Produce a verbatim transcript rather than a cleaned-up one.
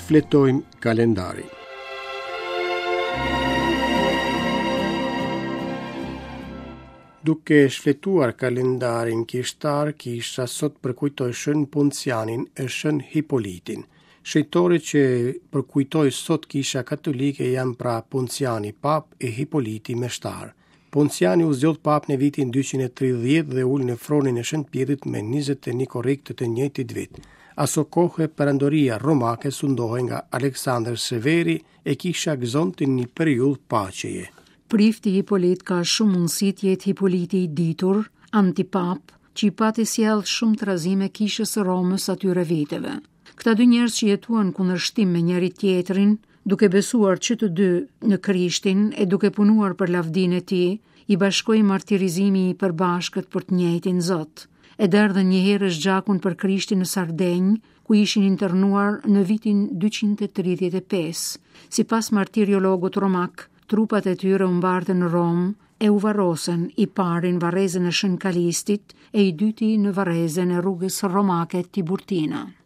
fletojmë kalendarin. Duke shfletuar kalendarin kishtar, kisha sot përkujtoj shën Poncianin e shën Hipolitin. Shejtori që përkujtoj sot kisha katolike janë pra Ponciani pap e Hipoliti meshtar. Ponciani u zgjodh pap në vitin dyqind e tridhjetë dhe ul në fronin e Shënt Pjetrit me njëzet e një korrekt të njëjtit vit. Aso kohë perandoria romake sundohej nga Aleksandër Severi e kisha gëzonte një periudhë paqeje. Prifti Hipolit ka shumë mundësi të jetë Hipoliti i ditur, antipap, që i pati sjell shumë trazime kishës së Romës atyre viteve. Këta dy njerëz që jetuan kundërshtim me njëri tjetrin, duke besuar që të dy në Krishtin e duke punuar për lavdinë e tij, i bashkoi martirizimi i përbashkët për të njëjtin Zot. E derdhën një herë zgjakun për Krishtin në Sardenj, ku ishin internuar në vitin dyqind e tridhjetë e pesë. Sipas martiriologut romak, trupat e tyre u mbartën në Rom e u varrosen, i pari në varrezën e Shën Kalistit e i dyti në varrezën e rrugës romake Tiburtina.